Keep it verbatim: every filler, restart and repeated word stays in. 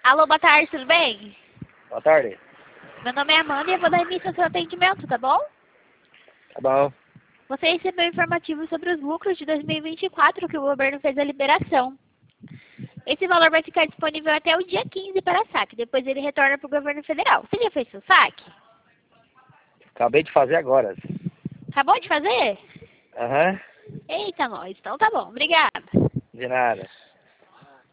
Alô, boa tarde, tudo bem? Boa tarde. Meu nome é Amanda e eu vou dar início ao seu atendimento, tá bom? Tá bom. Você recebeu informativo sobre os lucros de dois mil e vinte e quatro que o governo fez a liberação. Esse valor vai ficar disponível até o dia quinze para saque, depois ele retorna para o governo federal. Você já fez seu saque? Acabei de fazer agora. Acabou de fazer? Aham. Eita, nós. Então tá bom. Obrigada. De nada.